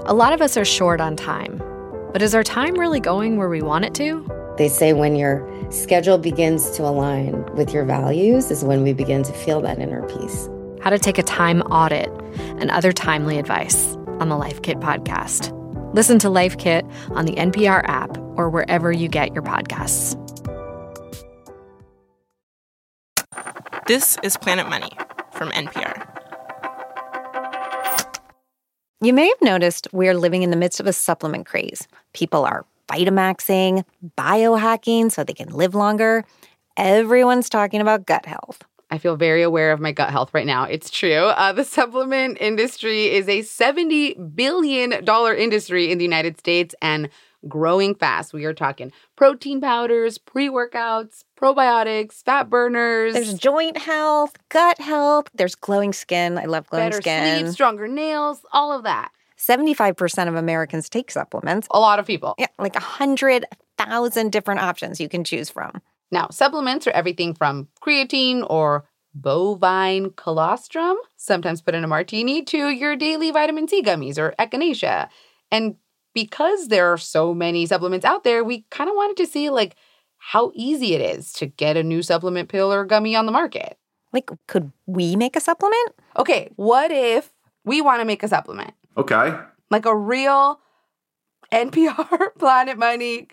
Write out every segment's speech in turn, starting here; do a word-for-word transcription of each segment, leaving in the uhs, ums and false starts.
A lot of us are short on time, but is our time really going where we want it to? They say when your schedule begins to align with your values is when we begin to feel that inner peace. How to take a time audit and other timely advice on the Life Kit podcast. Listen to Life Kit on the N P R app or wherever you get your podcasts. This is Planet Money from N P R. You may have noticed we're living in the midst of a supplement craze. People are Vitamaxing, biohacking so they can live longer. Everyone's talking about gut health. I feel very aware of my gut health right now. It's true. Uh, the supplement industry is a seventy billion dollars industry in the United States and growing fast. We are talking protein powders, pre-workouts, probiotics, fat burners. There's joint health, gut health. There's glowing skin. I love glowing better skin. sleep, stronger nails, all of that. seventy-five percent of Americans take supplements. A lot of people. Yeah, like one hundred thousand different options you can choose from. Now, supplements are everything from creatine or bovine colostrum, sometimes put in a martini, to your daily vitamin C gummies or echinacea. And because there are so many supplements out there, we kind of wanted to see like how easy it is to get a new supplement pill or gummy on the market. Like, could we make a supplement? Okay, what if we want to make a supplement? Okay. Like a real N P R Planet Money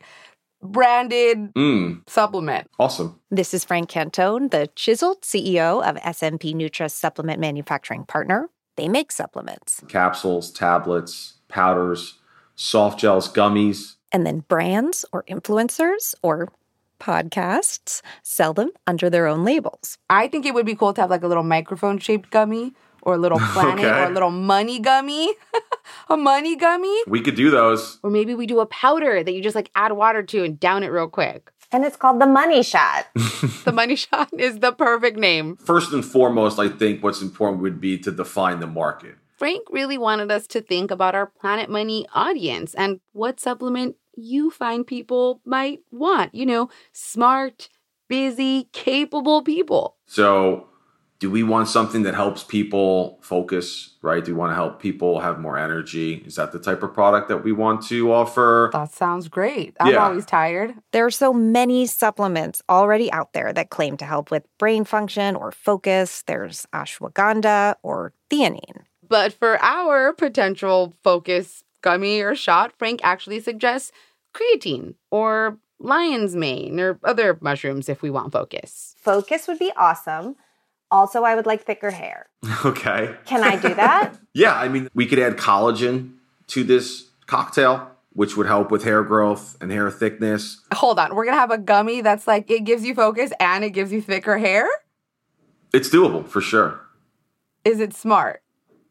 branded Mm. supplement. Awesome. This is Frank Cantone, the chiseled C E O of S M P Nutra Supplement Manufacturing Partner. They make supplements. Capsules, tablets, powders, soft gels, gummies. And then brands or influencers or podcasts sell them under their own labels. I think it would be cool to have like a little microphone-shaped gummy or a little planet Okay. or a little money gummy. A money gummy. We could do those. Or maybe we do a powder that you just like add water to and down it real quick. And it's called the Money Shot. The Money Shot is the perfect name. First and foremost, I think what's important would be to define the market. Frank really wanted us to think about our Planet Money audience and what supplement you find people might want. You know, smart, busy, capable people. So do we want something that helps people focus, right? Do we want to help people have more energy? Is that the type of product that we want to offer? That sounds great. I'm Yeah. always tired. There are so many supplements already out there that claim to help with brain function or focus. There's ashwagandha or theanine. But for our potential focus gummy or shot, Frank actually suggests creatine or lion's mane or other mushrooms if we want focus. Focus would be awesome. Also, I would like thicker hair. Okay. Can I do that? Yeah, I mean, we could add collagen to this cocktail, which would help with hair growth and hair thickness. Hold on. We're going to have a gummy that's like it gives you focus and it gives you thicker hair? It's doable for sure. Is it smart?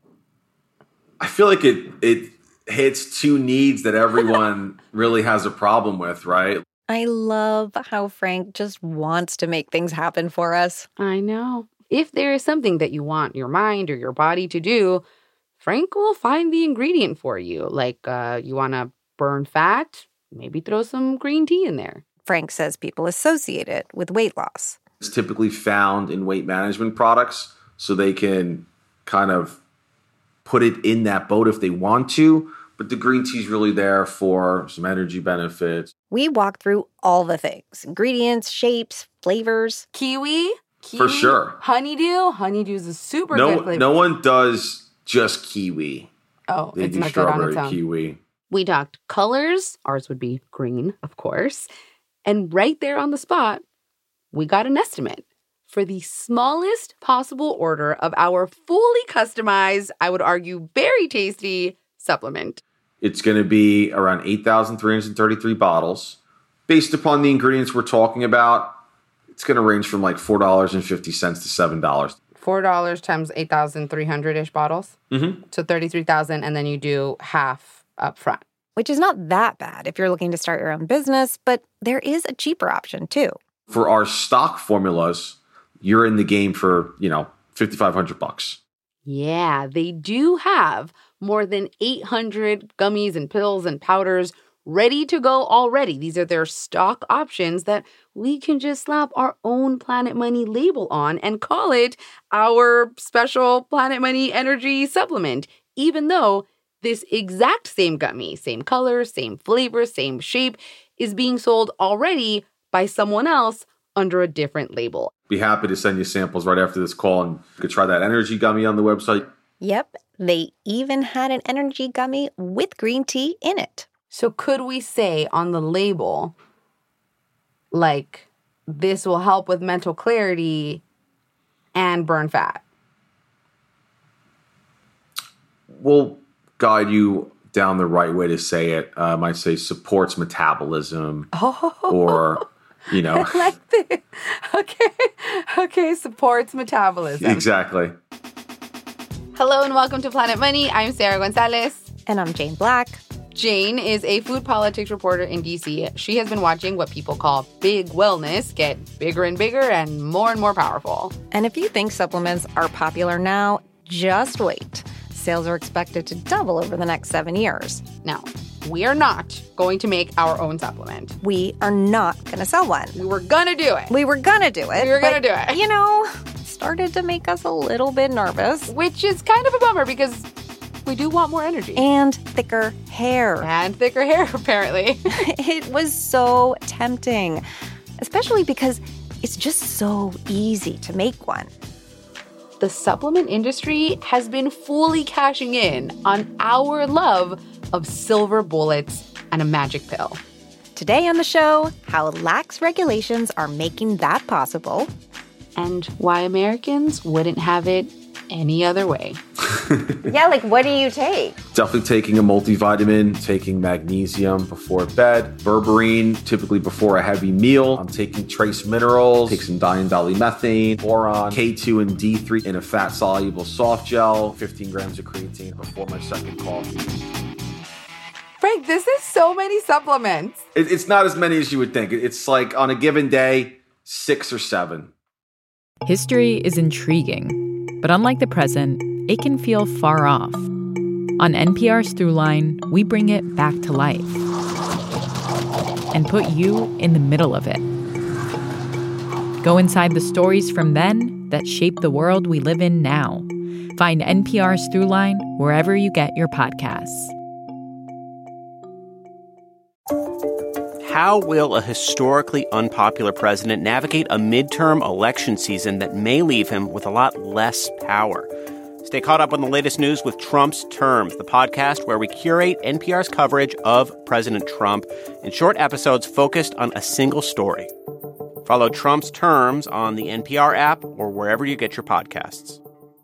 I feel like it it hits two needs that everyone really has a problem with, right? I love how Frank just wants to make things happen for us. I know. If there is something that you want your mind or your body to do, Frank will find the ingredient for you. Like uh, you want to burn fat, maybe throw some green tea in there. Frank says people associate it with weight loss. It's typically found in weight management products, so they can kind of put it in that boat if they want to. But the green tea is really there for some energy benefits. We walk through all the things: ingredients, shapes, flavors. Kiwi? Kiwi? For sure. Honeydew? Honeydew is a super No, good flavor. no one does just kiwi. Oh, They it's do not good on strawberry its own. kiwi. We talked colors. Ours would be green, of course. And right there on the spot, we got an estimate for the smallest possible order of our fully customized, I would argue very tasty supplement. It's going to be around eight thousand three hundred thirty-three bottles. Based upon the ingredients we're talking about, it's going to range from like four dollars and fifty cents to seven dollars. four dollars times eight thousand three hundred-ish bottles. Mm-hmm. So thirty-three thousand, and then you do half up front. Which is not that bad if you're looking to start your own business, but there is a cheaper option too. For our stock formulas, you're in the game for, you know, fifty-five hundred bucks. Yeah, they do have more than eight hundred gummies and pills and powders ready to go already. These are their stock options that we can just slap our own Planet Money label on and call it our special Planet Money energy supplement, even though this exact same gummy, same color, same flavor, same shape, is being sold already by someone else under a different label. Be happy to send you samples right after this call, and you could try that energy gummy on the website. Yep, they even had an energy gummy with green tea in it. So could we say on the label, like, this will help with mental clarity and burn fat? We'll guide you down the right way to say it. Uh, I might say supports metabolism, oh. or, you know. I like this. Okay, okay, supports metabolism. Exactly. Hello and welcome to Planet Money. I'm Sarah Gonzalez. And I'm Jane Black. Jane is a food politics reporter in D C. She has been watching what people call big wellness get bigger and bigger and more and more powerful. And if you think supplements are popular now, just wait. Sales are expected to double over the next seven years. Now, we are not going to make our own supplement. We are not going to sell one. We were going to do it. We were going to do it. We were going to do it. You know, started to make us a little bit nervous. Which is kind of a bummer because we do want more energy. And thicker hair. And thicker hair, apparently. It was so tempting, especially because it's just so easy to make one. The supplement industry has been fully cashing in on our love of silver bullets and a magic pill. Today on the show, how lax regulations are making that possible. And why Americans wouldn't have it any other way. Yeah, like what do you take? Definitely taking a multivitamin, taking magnesium before bed, berberine typically before a heavy meal. I'm taking trace minerals, take some diindolylmethane, boron, K two and D three in a fat-soluble soft gel, fifteen grams of creatine before my second coffee. Frank, this is so many supplements. It, it's not as many as you would think. It's like on a given day, six or seven. History is intriguing, but unlike the present, it can feel far off. On N P R's Throughline, we bring it back to life and put you in the middle of it. Go inside the stories from then that shape the world we live in now. Find N P R's Throughline wherever you get your podcasts. How will a historically unpopular president navigate a midterm election season that may leave him with a lot less power? Stay caught up on the latest news with Trump's Terms, the podcast where we curate N P R's coverage of President Trump in short episodes focused on a single story. Follow Trump's Terms on the N P R app or wherever you get your podcasts.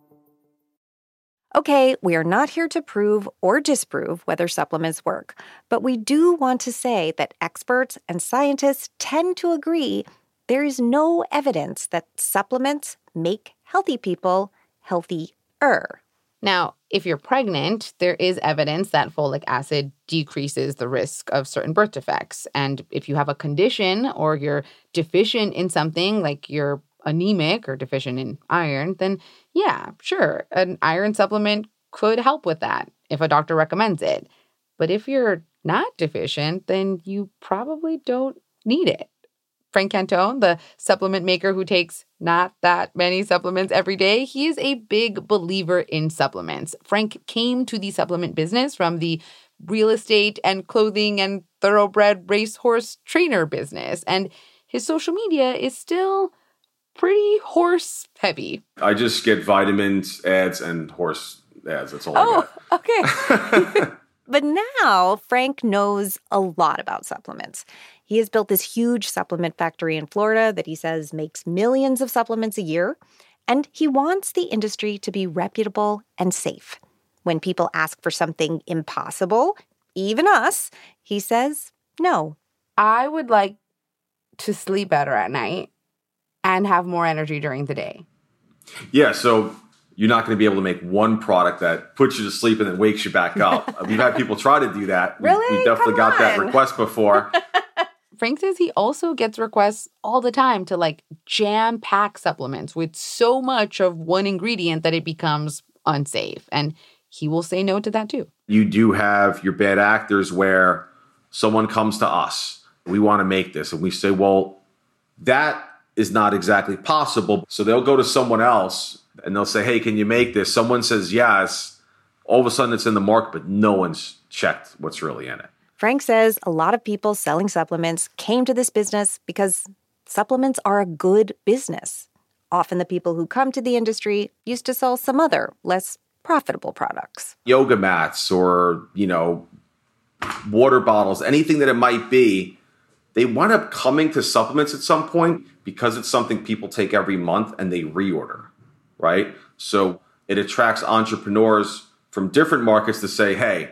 Okay, we are not here to prove or disprove whether supplements work, but we do want to say that experts and scientists tend to agree there is no evidence that supplements make healthy people healthier. Now, if you're pregnant, there is evidence that folic acid decreases the risk of certain birth defects. And if you have a condition or you're deficient in something, like you're anemic or deficient in iron, then yeah, sure, an iron supplement could help with that if a doctor recommends it. But if you're not deficient, then you probably don't need it. Frank Cantone, the supplement maker who takes not that many supplements every day, he is a big believer in supplements. Frank came to the supplement business from the real estate and clothing and thoroughbred racehorse trainer business, and his social media is still pretty horse heavy. I just get vitamins ads and horse ads. That's all oh, I got. Okay. But now Frank knows a lot about supplements. He has built this huge supplement factory in Florida that he says makes millions of supplements a year, and he wants the industry to be reputable and safe. When people ask for something impossible, even us, he says no. I would like to sleep better at night and have more energy during the day. Yeah, so you're not going to be able to make one product that puts you to sleep and then wakes you back up. We've had people try to do that. We, Really? we definitely Come got that on. request before. Frank says he also gets requests all the time to like jam-pack supplements with so much of one ingredient that it becomes unsafe. And he will say no to that too. You do have your bad actors where someone comes to us. We want to make this. And we say, well, that is not exactly possible. So they'll go to someone else and they'll say, hey, can you make this? Someone says yes. all of a sudden it's in the market, but no one's checked what's really in it. Frank says a lot of people selling supplements came to this business because supplements are a good business. Often the people who come to the industry used to sell some other, less profitable products. Yoga mats or, you know, water bottles, anything that it might be, they wind up coming to supplements at some point because it's something people take every month and they reorder, right? So it attracts entrepreneurs from different markets to say, hey,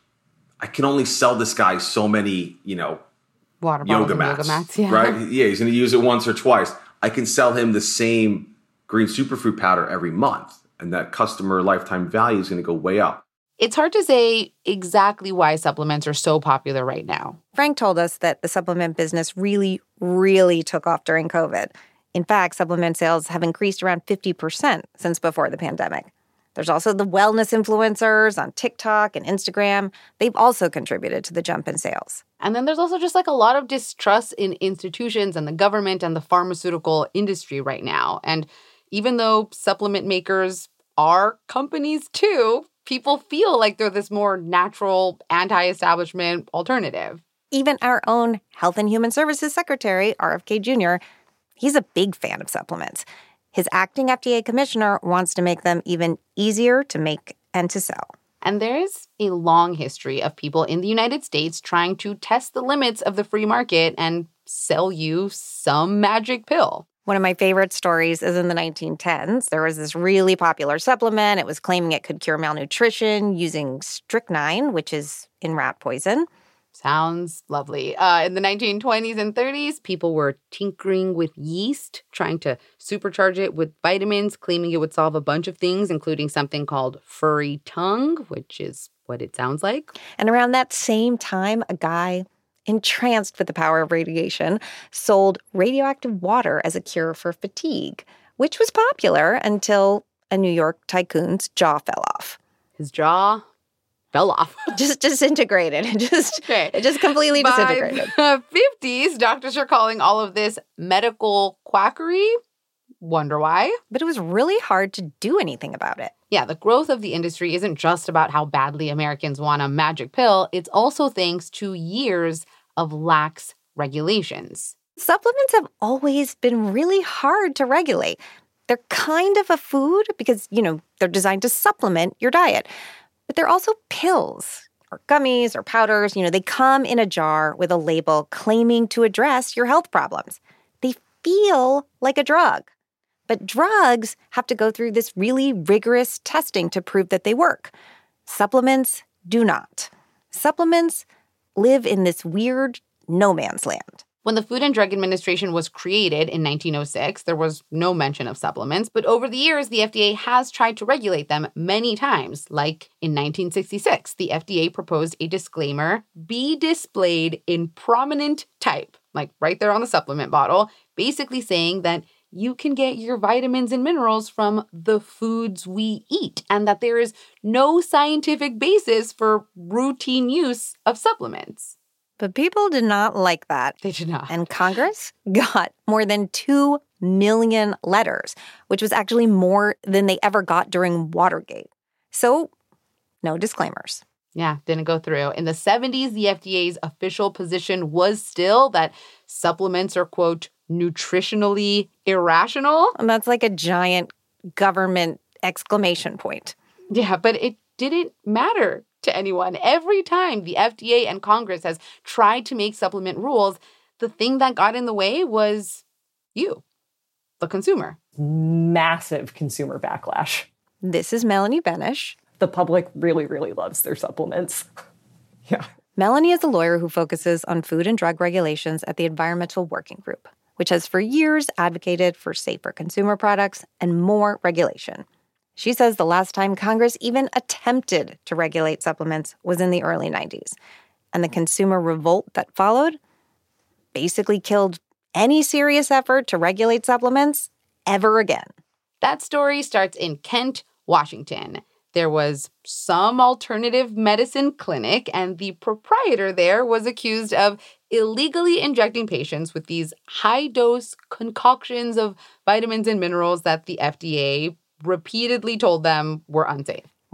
I can only sell this guy so many, you know, Water yoga bottles mats, yoga mats, yeah. right? Yeah, he's going to use it once or twice. I can sell him the same green superfood powder every month, and that customer lifetime value is going to go way up. It's hard to say exactly why supplements are so popular right now. Frank told us that the supplement business really, really took off during COVID. In fact, supplement sales have increased around fifty percent since before the pandemic. There's also the wellness influencers on TikTok and Instagram. They've also contributed to the jump in sales. And then there's also just like a lot of distrust in institutions and the government and the pharmaceutical industry right now. And even though supplement makers are companies too, people feel like they're this more natural, anti-establishment alternative. Even our own Health and Human Services Secretary, R F K Junior, he's a big fan of supplements. His acting F D A commissioner wants to make them even easier to make and to sell. And there's a long history of people in the United States trying to test the limits of the free market and sell you some magic pill. One of my favorite stories is in the nineteen tens. There was this really popular supplement. It was claiming it could cure malnutrition using strychnine, which is in rat poison. Sounds lovely. Uh, in the nineteen twenties and thirties, people were tinkering with yeast, trying to supercharge it with vitamins, claiming it would solve a bunch of things, including something called furry tongue, which is what it sounds like. And around that same time, a guy entranced with the power of radiation sold radioactive water as a cure for fatigue, which was popular until a New York tycoon's jaw fell off. His jaw fell off. Just disintegrated. It just, okay. it just completely By disintegrated. the fifties, doctors are calling all of this medical quackery. Wonder why? But it was really hard to do anything about it. Yeah, the growth of the industry isn't just about how badly Americans want a magic pill. It's also thanks to years of lax regulations. Supplements have always been really hard to regulate. They're kind of a food because, you know, they're designed to supplement your diet. But they're also pills or gummies or powders. You know, they come in a jar with a label claiming to address your health problems. They feel like a drug. But drugs have to go through this really rigorous testing to prove that they work. Supplements do not. Supplements live in this weird no man's land. When the Food and Drug Administration was created in nineteen oh six, there was no mention of supplements, but over the years, the F D A has tried to regulate them many times. Like in nineteen sixty-six, the F D A proposed a disclaimer be displayed in prominent type, like right there on the supplement bottle, basically saying that you can get your vitamins and minerals from the foods we eat, and that there is no scientific basis for routine use of supplements. But people did not like that. They did not. And Congress got more than two million letters, which was actually more than they ever got during Watergate. So, no disclaimers. Yeah, didn't go through. In the seventies, the F D A's official position was still that supplements are, quote, nutritionally irrational. And that's like a giant government exclamation point. Yeah, but it didn't matter to anyone. Every time the F D A and Congress has tried to make supplement rules, the thing that got in the way was you, the consumer. Massive consumer backlash. This is Melanie Benish. The public really, really loves their supplements. Yeah. Melanie is a lawyer who focuses on food and drug regulations at the Environmental Working Group, which has for years advocated for safer consumer products and more regulation. She says the last time Congress even attempted to regulate supplements was in the early nineties, and the consumer revolt that followed basically killed any serious effort to regulate supplements ever again. That story starts in Kent, Washington. There was some alternative medicine clinic, and the proprietor there was accused of illegally injecting patients with these high-dose concoctions of vitamins and minerals that the F D A repeatedly told them were unsafe.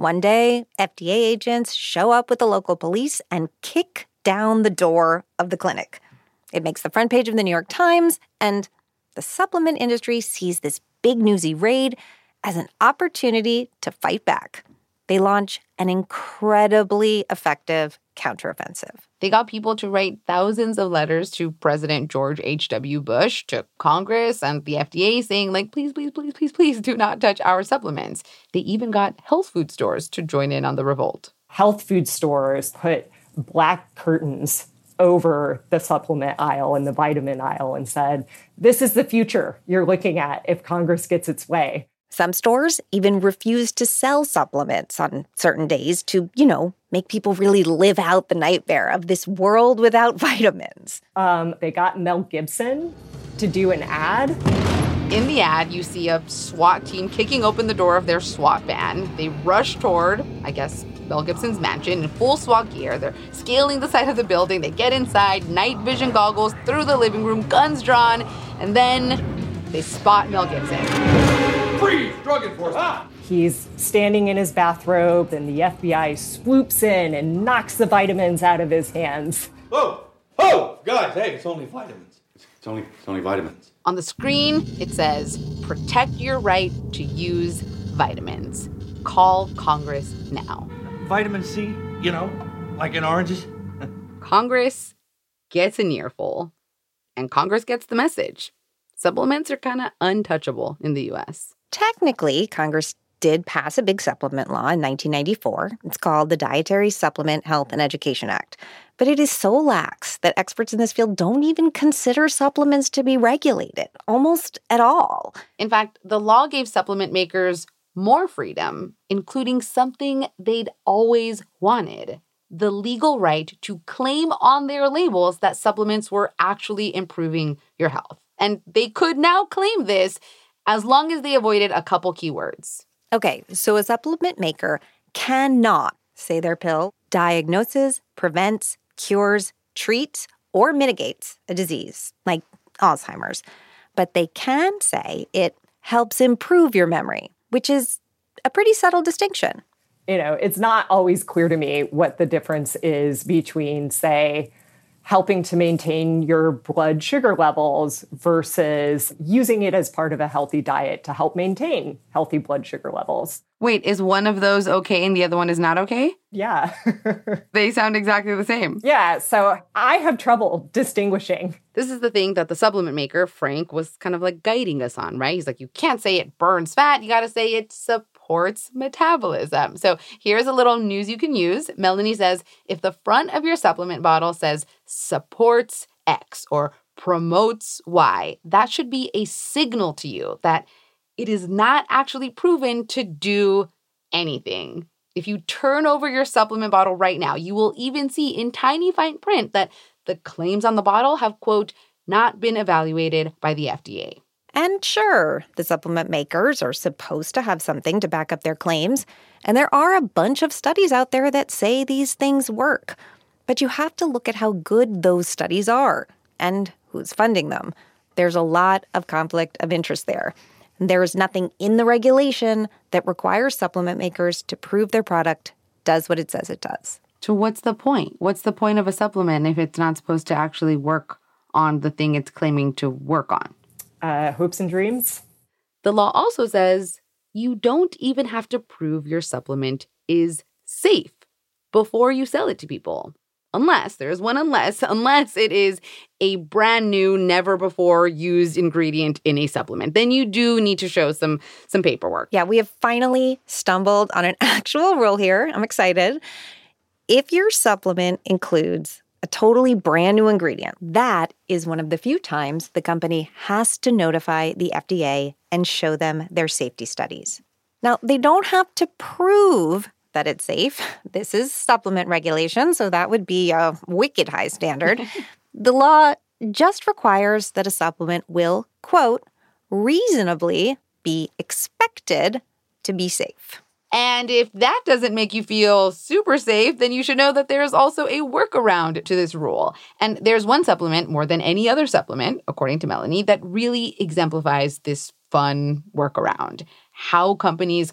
One day, F D A agents show up with the local police and kick down the door of the clinic. It makes the front page of the New York Times, and the supplement industry sees this big newsy raid as an opportunity to fight back. They launch an incredibly effective counteroffensive. They got people to write thousands of letters to President George H W. Bush, to Congress, and the F D A saying, like, please, please, please, please, please do not touch our supplements. They even got health food stores to join in on the revolt. Health food stores put black curtains over the supplement aisle and the vitamin aisle and said, this is the future you're looking at if Congress gets its way. Some stores even refuse to sell supplements on certain days to, you know, make people really live out the nightmare of this world without vitamins. Um, they got Mel Gibson to do an ad. In the ad, you see a SWAT team kicking open the door of their SWAT van. They rush toward, I guess, Mel Gibson's mansion in full SWAT gear. They're scaling the side of the building. They get inside, night vision goggles through the living room, guns drawn, and then they spot Mel Gibson. Freeze! Drug enforcement! Ah! He's standing in his bathrobe, and the F B I swoops in and knocks the vitamins out of his hands. Whoa! Oh, guys, hey, it's only vitamins. It's only, it's only vitamins. On the screen, it says, protect your right to use vitamins. Call Congress now. Vitamin C, you know, like in oranges. Congress gets an earful, and Congress gets the message. Supplements are kind of untouchable in the U S. Technically, Congress did pass a big supplement law in nineteen ninety-four. It's called the Dietary Supplement Health and Education Act. But it is so lax that experts in this field don't even consider supplements to be regulated, almost at all. In fact, the law gave supplement makers more freedom, including something they'd always wanted: the legal right to claim on their labels that supplements were actually improving your health. And they could now claim this as long as they avoided a couple keywords. Okay, so a supplement maker cannot say their pill diagnoses, prevents, cures, treats, or mitigates a disease, like Alzheimer's. But they can say it helps improve your memory, which is a pretty subtle distinction. You know, it's not always clear to me what the difference is between, say, helping to maintain your blood sugar levels versus using it as part of a healthy diet to help maintain healthy blood sugar levels. Wait, is one of those okay and the other one is not okay? Yeah. They sound exactly the same. Yeah, so I have trouble distinguishing. This is the thing that the supplement maker, Frank, was kind of like guiding us on, right? He's like, you can't say it burns fat. You got to say it supports metabolism. So here's a little news you can use. Melanie says, if the front of your supplement bottle says supports X or promotes Y, that should be a signal to you that it is not actually proven to do anything. If you turn over your supplement bottle right now, you will even see in tiny fine print that the claims on the bottle have, quote, not been evaluated by the F D A. And sure, the supplement makers are supposed to have something to back up their claims, and there are a bunch of studies out there that say these things work. But you have to look at how good those studies are and who's funding them. There's a lot of conflict of interest there. There is nothing in the regulation that requires supplement makers to prove their product does what it says it does. So what's the point? What's the point of a supplement if it's not supposed to actually work on the thing it's claiming to work on? Uh, hopes and dreams. The law also says you don't even have to prove your supplement is safe before you sell it to people. Unless, there's one unless, unless it is a brand new, never before used ingredient in a supplement. Then you do need to show some, some paperwork. Yeah, we have finally stumbled on an actual rule here. I'm excited. If your supplement includes a totally brand new ingredient, that is one of the few times the company has to notify the F D A and show them their safety studies. Now, they don't have to prove that it's safe. This is supplement regulation, so that would be a wicked high standard. The law just requires that a supplement will, quote, reasonably be expected to be safe. And if that doesn't make you feel super safe, then you should know that there is also a workaround to this rule. And there's one supplement more than any other supplement, according to Melanie, that really exemplifies this fun workaround. How companies can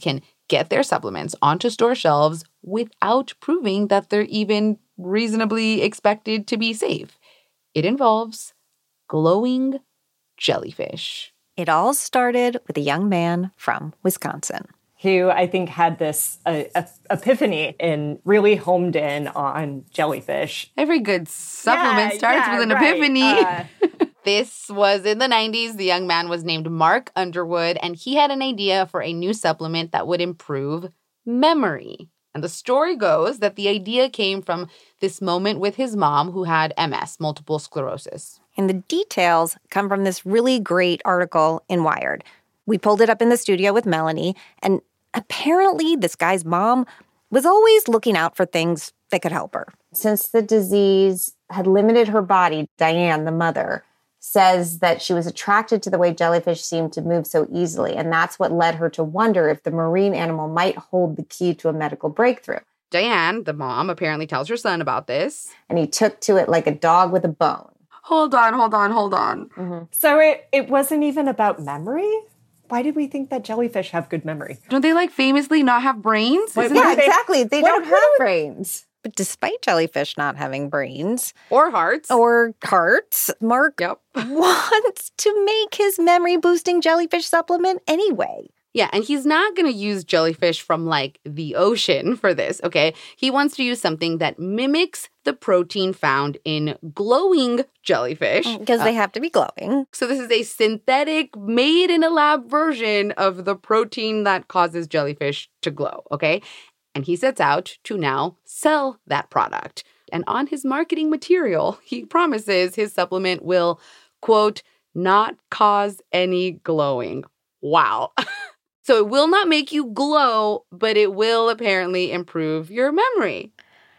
get their supplements onto store shelves without proving that they're even reasonably expected to be safe. It involves glowing jellyfish. It all started with a young man from Wisconsin, who I think had this uh, epiphany and really homed in on jellyfish. Every good supplement yeah, starts yeah, with an right. epiphany. Uh, This was in the nineties. The young man was named Mark Underwood, and he had an idea for a new supplement that would improve memory. And the story goes that the idea came from this moment with his mom, who had M S, multiple sclerosis. And the details come from this really great article in Wired. We pulled it up in the studio with Melanie, and apparently this guy's mom was always looking out for things that could help her. Since the disease had limited her body, Diane, the mother, says that she was attracted to the way jellyfish seemed to move so easily, and that's what led her to wonder if the marine animal might hold the key to a medical breakthrough. Diane, the mom, apparently tells her son about this. And he took to it like a dog with a bone. Hold on, hold on, hold on. Mm-hmm. So it, it wasn't even about memory? Why did we think that jellyfish have good memory? Don't they, like, famously not have brains? What, yeah, they, exactly. They don't have we... brains. But despite jellyfish not having brains... Or hearts. Or hearts, Mark yep. wants to make his memory-boosting jellyfish supplement anyway. Yeah, and he's not going to use jellyfish from, like, the ocean for this, okay? He wants to use something that mimics the protein found in glowing jellyfish. Because uh, they have to be glowing. So this is a synthetic, made-in-a-lab version of the protein that causes jellyfish to glow, okay? And he sets out to now sell that product. And on his marketing material, he promises his supplement will, quote, not cause any glowing. Wow. So it will not make you glow, but it will apparently improve your memory.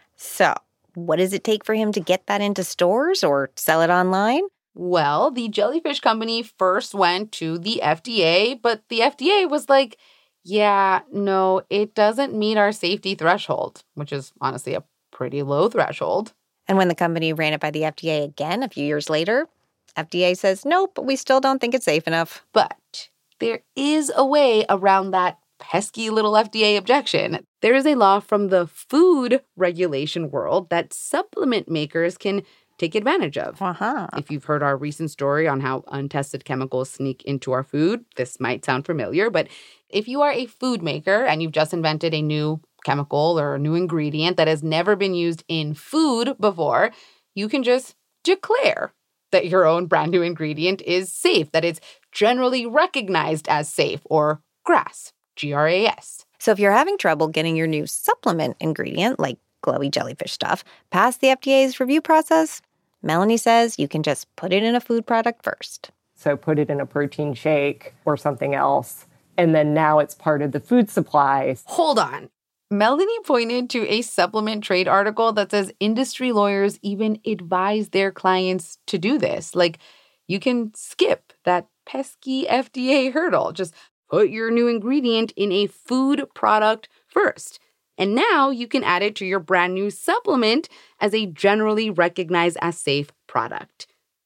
So what does it take for him to get that into stores or sell it online? Well, the jellyfish company first went to the F D A, but the F D A was like, yeah, no, it doesn't meet our safety threshold, which is honestly a pretty low threshold. And when the company ran it by the F D A again a few years later, F D A says, nope, we still don't think it's safe enough. But there is a way around that pesky little F D A objection. There is a law from the food regulation world that supplement makers can take advantage of. Uh-huh. If you've heard our recent story on how untested chemicals sneak into our food, this might sound familiar, but if you are a food maker and you've just invented a new chemical or a new ingredient that has never been used in food before, you can just declare that your own brand new ingredient is safe, that it's generally recognized as safe, or GRAS, G R A S. So if you're having trouble getting your new supplement ingredient, like glowy jellyfish stuff, past the F D A's review process, Melanie says you can just put it in a food product first. So put it in a protein shake or something else, and then now it's part of the food supply. Hold on. Melanie pointed to a supplement trade article that says industry lawyers even advise their clients to do this. Like, you can skip that pesky F D A hurdle. Just put your new ingredient in a food product first. And now you can add it to your brand new supplement as a generally recognized as safe product.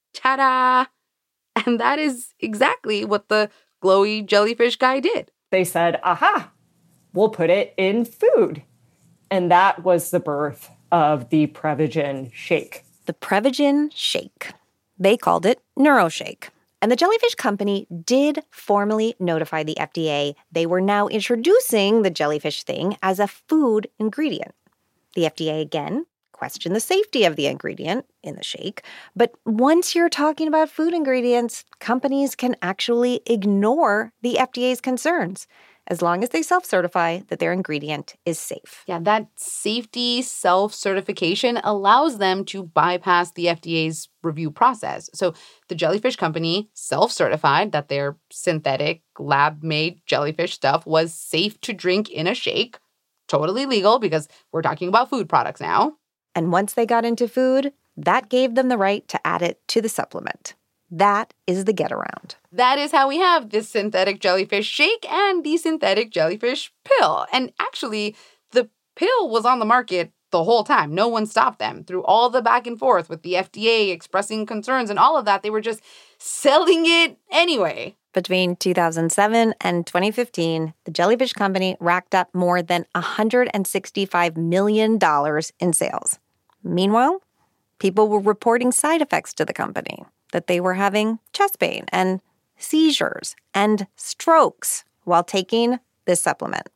Ta-da! And that is exactly what the glowy jellyfish guy did. They said, aha, we'll put it in food. And that was the birth of the Prevagen shake. The Prevagen shake. They called it NeuroShake. And the jellyfish company did formally notify the F D A they were now introducing the jellyfish thing as a food ingredient. The F D A, again, questioned the safety of the ingredient in the shake. But once you're talking about food ingredients, companies can actually ignore the F D A's concerns, as long as they self-certify that their ingredient is safe. Yeah, that safety self-certification allows them to bypass the F D A's review process. So the jellyfish company self-certified that their synthetic, lab-made jellyfish stuff was safe to drink in a shake. Totally legal, because we're talking about food products now. And once they got into food, that gave them the right to add it to the supplement. That is the get around. That is how we have this synthetic jellyfish shake and the synthetic jellyfish pill. And actually, the pill was on the market the whole time. No one stopped them. Through all the back and forth with the F D A expressing concerns and all of that, they were just selling it anyway. Between two thousand seven and twenty fifteen, the Jellyfish Company racked up more than one hundred sixty-five million dollars in sales. Meanwhile, people were reporting side effects to the company, that they were having chest pain and seizures and strokes while taking this supplement.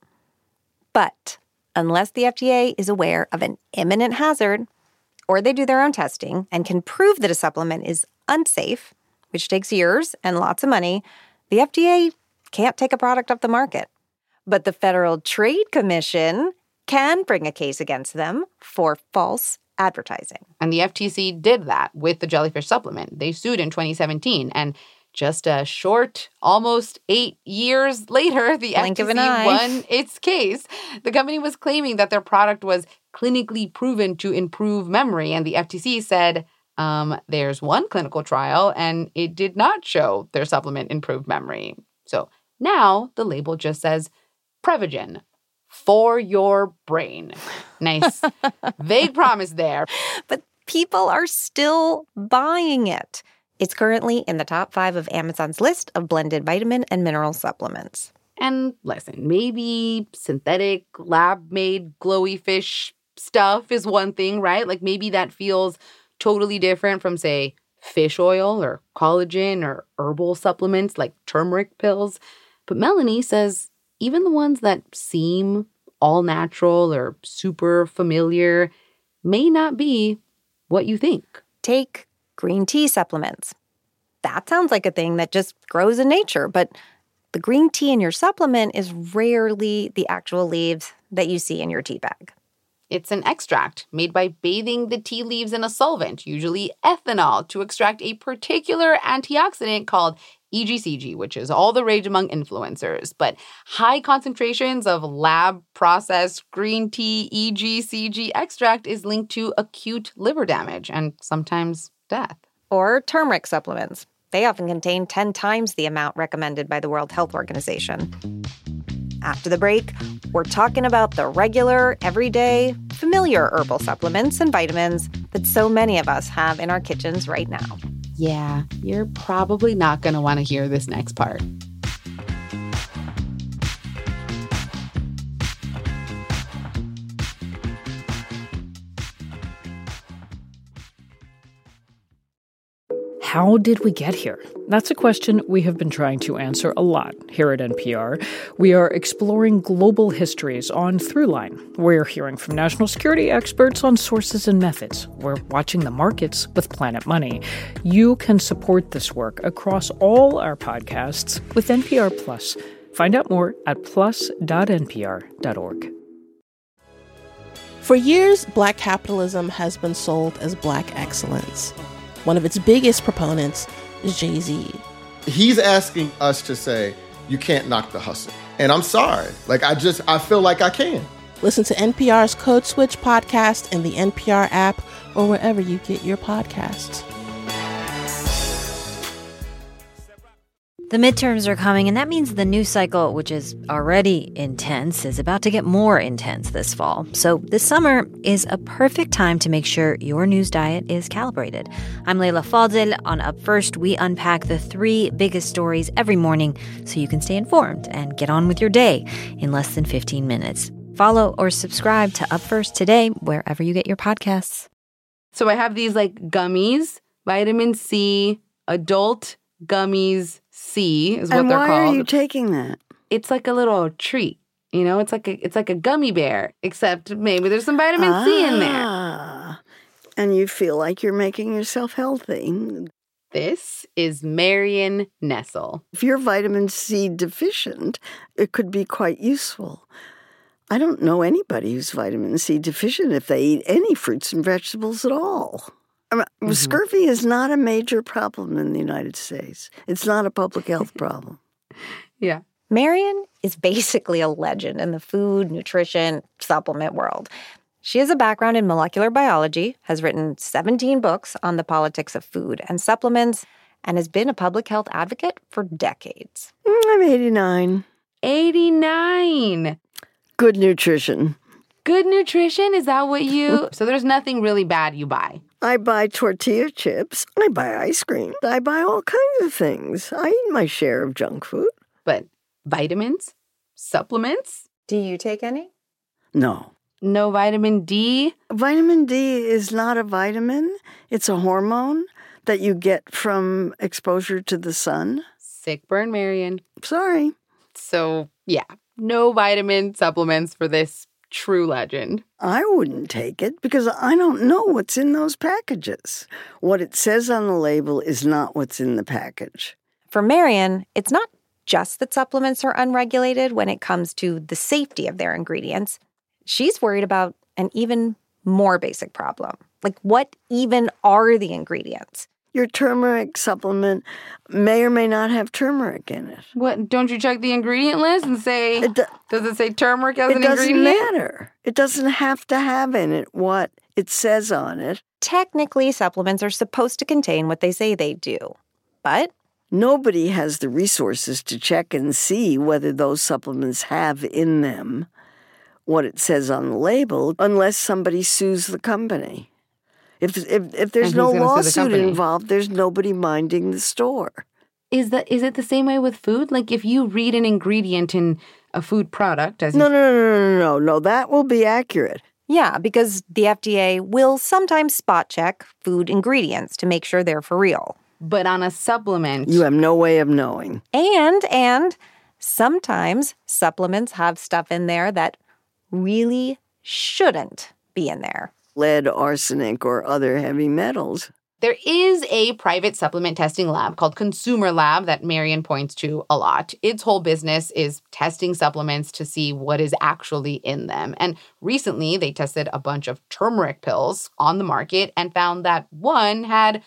But unless the F D A is aware of an imminent hazard, or they do their own testing and can prove that a supplement is unsafe, which takes years and lots of money, the F D A can't take a product off the market. But the Federal Trade Commission can bring a case against them for false advertising. And the F T C did that with the jellyfish supplement. They sued in twenty seventeen, and just a short, almost eight years later, the Blink F T of an C eye. won its case. The company was claiming that their product was clinically proven to improve memory, and the F T C said, um, there's one clinical trial, and it did not show their supplement improved memory. So now the label just says Prevagen, for your brain. Nice vague promise there. But people are still buying it. It's currently in the top five of Amazon's list of blended vitamin and mineral supplements. And listen, maybe synthetic, lab-made, glowy fish stuff is one thing, right? Like maybe that feels totally different from, say, fish oil or collagen or herbal supplements like turmeric pills. But Melanie says even the ones that seem all natural or super familiar may not be what you think. Take green tea supplements. That sounds like a thing that just grows in nature, but the green tea in your supplement is rarely the actual leaves that you see in your tea bag. It's an extract made by bathing the tea leaves in a solvent, usually ethanol, to extract a particular antioxidant called E G C G, which is all the rage among influencers. But high concentrations of lab-processed green tea E G C G extract is linked to acute liver damage and sometimes death. Or turmeric supplements. They often contain ten times the amount recommended by the World Health Organization. After the break, we're talking about the regular, everyday, familiar herbal supplements and vitamins that so many of us have in our kitchens right now. Yeah, you're probably not going to want to hear this next part. How did we get here? That's a question we have been trying to answer a lot here at N P R. We are exploring global histories on Throughline. We're hearing from national security experts on sources and methods. We're watching the markets with Planet Money. You can support this work across all our podcasts with N P R Plus. Find out more at plus dot n p r dot org. For years, Black capitalism has been sold as Black excellence. One of its biggest proponents is Jay-Z. He's asking us to say, you can't knock the hustle. And I'm sorry. Like, I just, I feel like I can. Listen to N P R's Code Switch podcast in the N P R app or wherever you get your podcasts. The midterms are coming, and that means the news cycle, which is already intense, is about to get more intense this fall. So this summer is a perfect time to make sure your news diet is calibrated. I'm Leila Fadel. On Up First, we unpack the three biggest stories every morning so you can stay informed and get on with your day in less than fifteen minutes. Follow or subscribe to Up First today, wherever you get your podcasts. So I have these like gummies, vitamin C, adult gummies C is what and they're why called. Why are you taking that? It's like a little treat. You know, it's like a it's like a gummy bear, except maybe there's some vitamin ah, C in there. And you feel like you're making yourself healthy. This is Marion Nestle. If you're vitamin C deficient, it could be quite useful. I don't know anybody who's vitamin C deficient if they eat any fruits and vegetables at all. I mean, mm-hmm. Scurvy is not a major problem in the United States. It's not a public health problem. Yeah. Marion is basically a legend in the food, nutrition, supplement world. She has a background in molecular biology, has written seventeen books on the politics of food and supplements, and has been a public health advocate for decades. I'm eighty-nine. eighty-nine. Good nutrition. good nutrition? Is that what you... So there's nothing really bad you buy? I buy tortilla chips. I buy ice cream. I buy all kinds of things. I eat my share of junk food. But vitamins? Supplements? Do you take any? No. No vitamin D? Vitamin D is not a vitamin. It's a hormone that you get from exposure to the sun. Sick burn, Marian. Sorry. So, yeah, no vitamin supplements for this true legend. I wouldn't take it because I don't know what's in those packages. What it says on the label is not what's in the package. For Marian, it's not just that supplements are unregulated when it comes to the safety of their ingredients. She's worried about an even more basic problem. Like, what even are the ingredients? Your turmeric supplement may or may not have turmeric in it. What? Don't you check the ingredient list and say, it do- does it say turmeric as an ingredient? It doesn't matter. It doesn't have to have in it what it says on it. Technically, supplements are supposed to contain what they say they do. But nobody has the resources to check and see whether those supplements have in them what it says on the label unless somebody sues the company. If if, if there's no lawsuit involved, there's nobody minding the store. Is that is it the same way with food? Like if you read an ingredient in a food product, as no, you... no, no, no, no, no, no, that will be accurate. Yeah, because the F D A will sometimes spot check food ingredients to make sure they're for real. But on a supplement, you have no way of knowing. And and sometimes supplements have stuff in there that really shouldn't be in there. Lead, arsenic, or other heavy metals. There is a private supplement testing lab called Consumer Lab that Marian points to a lot. Its whole business is testing supplements to see what is actually in them. And recently, they tested a bunch of turmeric pills on the market and found that one had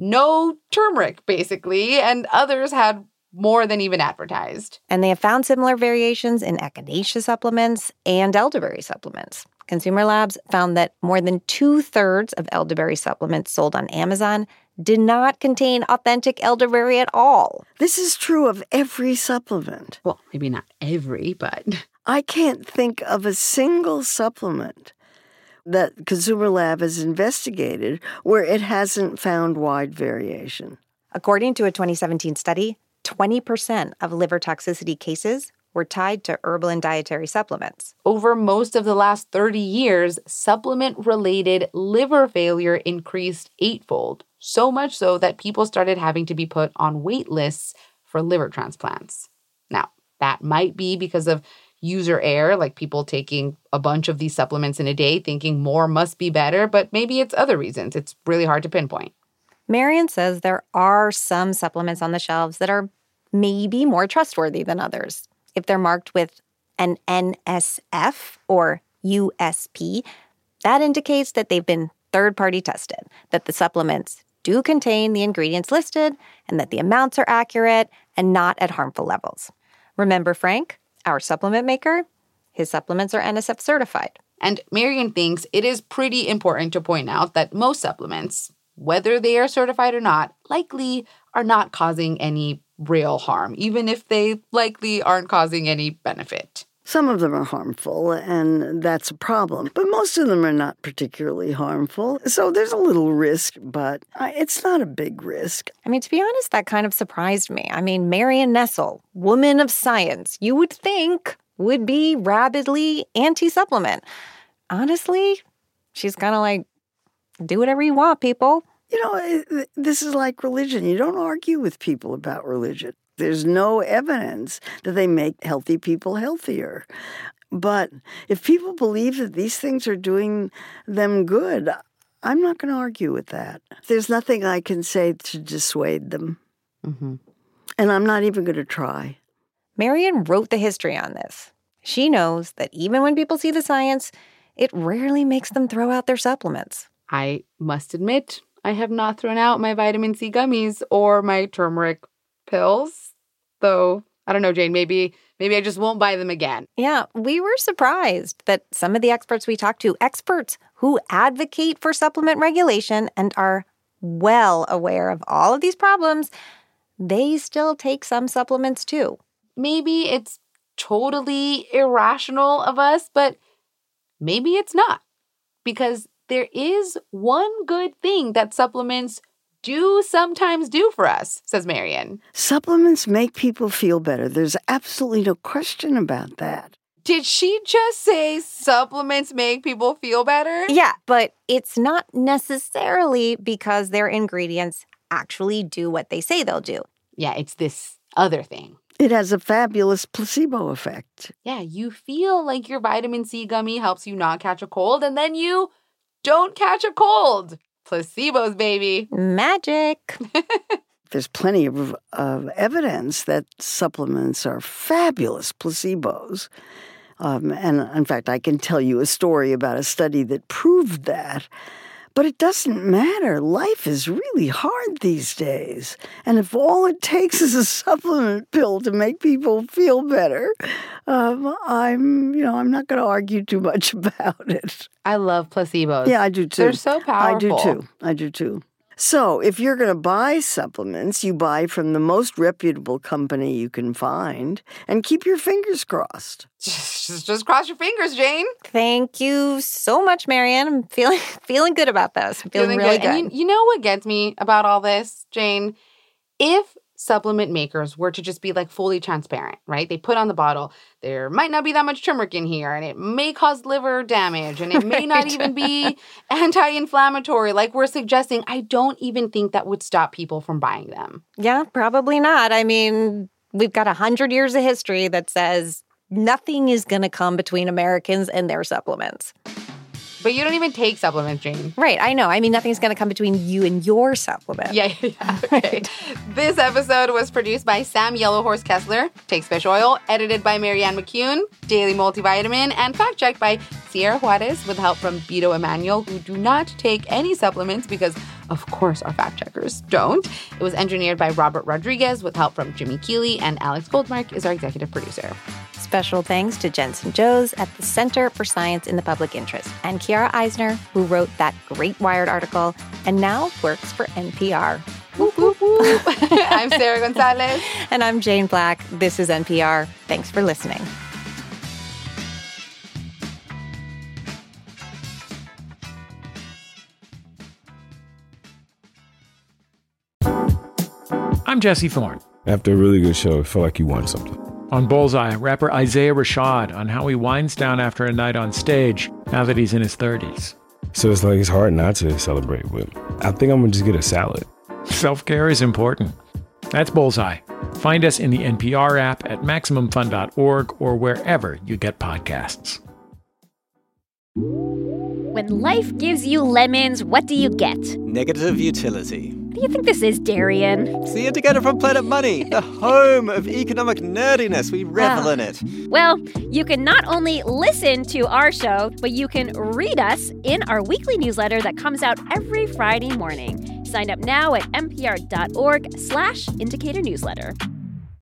no turmeric, basically, and others had more than even advertised. And they have found similar variations in echinacea supplements and elderberry supplements. Consumer Labs found that more than two-thirds of elderberry supplements sold on Amazon did not contain authentic elderberry at all. This is true of every supplement. Well, maybe not every, but... I can't think of a single supplement that Consumer Lab has investigated where it hasn't found wide variation. According to a twenty seventeen study, twenty percent of liver toxicity cases were tied to herbal and dietary supplements. Over most of the last thirty years, supplement-related liver failure increased eightfold, so much so that people started having to be put on wait lists for liver transplants. Now, that might be because of user error, like people taking a bunch of these supplements in a day thinking more must be better, but maybe it's other reasons. It's really hard to pinpoint. Marian says there are some supplements on the shelves that are maybe more trustworthy than others. If they're marked with an N S F or U S P, that indicates that they've been third-party tested, that the supplements do contain the ingredients listed, and that the amounts are accurate and not at harmful levels. Remember Frank, our supplement maker? His supplements are N S F certified. And Marian thinks it is pretty important to point out that most supplements, whether they are certified or not, likely are not causing any real harm, even if they likely aren't causing any benefit. Some of them are harmful, and that's a problem. But most of them are not particularly harmful. So there's a little risk, but it's not a big risk. I mean, to be honest, that kind of surprised me. I mean, Marian Nestle, woman of science, you would think would be rabidly anti-supplement. Honestly, she's kind of like, do whatever you want, people. You know, this is like religion. You don't argue with people about religion. There's no evidence that they make healthy people healthier. But if people believe that these things are doing them good, I'm not going to argue with that. There's nothing I can say to dissuade them. Mm-hmm. And I'm not even going to try. Marian wrote the history on this. She knows that even when people see the science, it rarely makes them throw out their supplements. I must admit, I have not thrown out my vitamin C gummies or my turmeric pills, though, I don't know, Jane, maybe maybe I just won't buy them again. Yeah, we were surprised that some of the experts we talked to, experts who advocate for supplement regulation and are well aware of all of these problems, they still take some supplements too. Maybe it's totally irrational of us, but maybe it's not. Because there is one good thing that supplements do sometimes do for us, says Marian. Supplements make people feel better. There's absolutely no question about that. Did she just say supplements make people feel better? Yeah, but it's not necessarily because their ingredients actually do what they say they'll do. Yeah, it's this other thing. It has a fabulous placebo effect. Yeah, you feel like your vitamin C gummy helps you not catch a cold, and then you don't catch a cold. Placebos, baby. Magic. There's plenty of, of evidence that supplements are fabulous placebos. Um, and in fact, I can tell you a story about a study that proved that. But it doesn't matter. Life is really hard these days. And if all it takes is a supplement pill to make people feel better, um, I'm, you know, I'm not going to argue too much about it. I love placebos. Yeah, I do too. They're so powerful. I do too. I do too. So if you're going to buy supplements, you buy from the most reputable company you can find and keep your fingers crossed. Just, just cross your fingers, Jane. Thank you so much, Marian. I'm feeling feeling good about this. I'm feeling, feeling really good. good. And you, you know what gets me about all this, Jane? If supplement makers were to just be like fully transparent, right? They put on the bottle, there might not be that much turmeric in here, and it may cause liver damage, and it may right. not even be anti-inflammatory like we're suggesting. I don't even think that would stop people from buying them. Yeah, probably not. I mean, we've got one hundred years of history that says nothing is going to come between Americans and their supplements. But you don't even take supplements, Jane. Right, I know. I mean, nothing's going to come between you and your supplement. Yeah, yeah, okay. Right. This episode was produced by Sam Yellowhorse Kessler, Takes Fish Oil, edited by Marianne McCune, Daily Multivitamin, and fact-checked by Sierra Juarez with help from Vito Emanuel, who do not take any supplements because, of course, our fact-checkers don't. It was engineered by Robert Rodriguez with help from Jimmy Keeley, and Alex Goldmark is our executive producer. Special thanks to Jensen Joes at the Center for Science in the Public Interest and Kiara Eisner, who wrote that great Wired article and now works for N P R. Whoop, whoop, whoop. I'm Sarah Gonzalez. And I'm Jane Black. This is N P R. Thanks for listening. I'm Jesse Thorne. After a really good show, it felt like you won something. On Bullseye, rapper Isaiah Rashad on how he winds down after a night on stage now that he's in his thirties. So it's like it's hard not to celebrate, but I think I'm going to just get a salad. Self-care is important. That's Bullseye. Find us in the N P R app at maximum fun dot org or wherever you get podcasts. When life gives you lemons, what do you get? Negative utility. What do you think this is, Darian? See you together from Planet Money, the home of economic nerdiness. We revel oh. in it. Well, you can not only listen to our show, but you can read us in our weekly newsletter that comes out every Friday morning. Sign up now at npr dot org slash indicator newsletter.